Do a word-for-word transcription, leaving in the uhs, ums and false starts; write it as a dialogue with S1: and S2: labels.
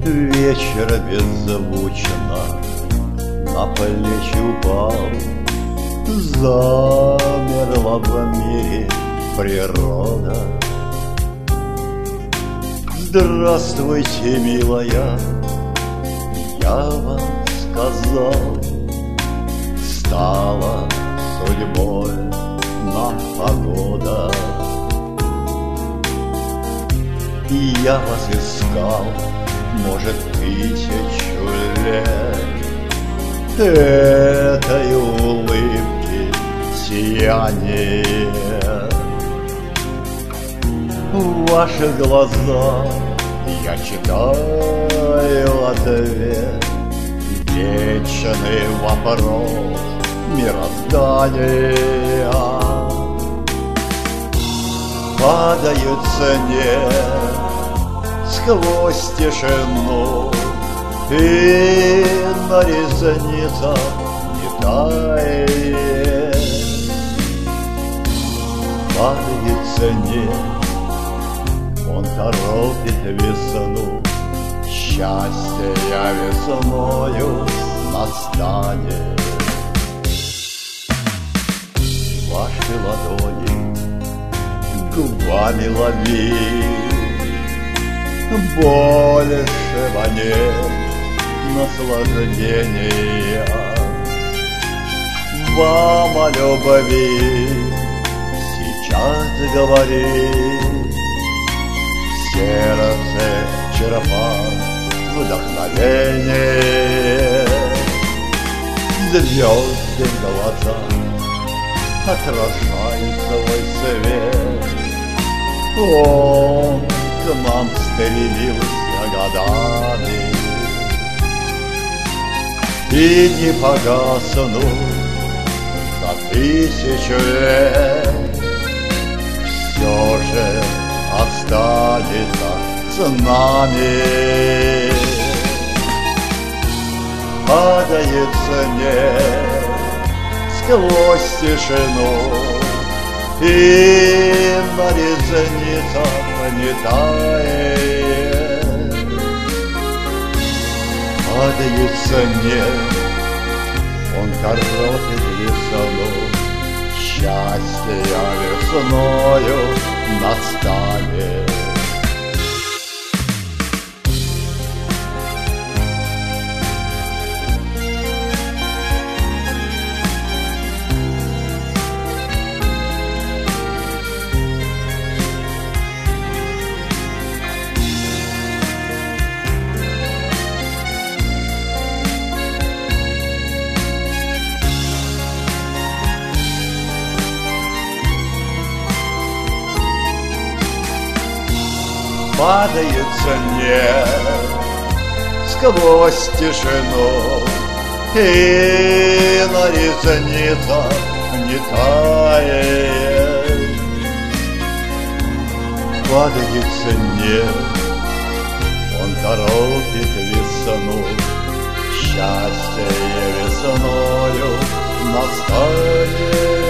S1: Вечер беззвучно на плечи упал, замерла в мире природа. Здравствуйте, милая, я вам сказал, стала судьбой нам погода. И я вас искал, может, тысячу лет, этой улыбки сияние. В ваших глазах я читаю ответ, вечный вопрос мироздания. Падает снег сквозь тишину, и на ресницах не тает. Падает снег, он торопит весну, счастье весною настанет. Ваши ладони губами лови, большего нет наслаждения. Вам о любви сейчас говорит, в сердце черпай вдохновение. Звезды в глазах отражают свой свет, он к нам стремился годами, и не погаснут за тысячу лет, все же останется с нами. Падает снег сквозь тишину, и на ресницах не тает. Падает снег, он торопит весну, счастье весною настанет. Падает снег сквозь тишину, и на ресницах не тает. Падает снег, он торопит весну, счастье весною настанет.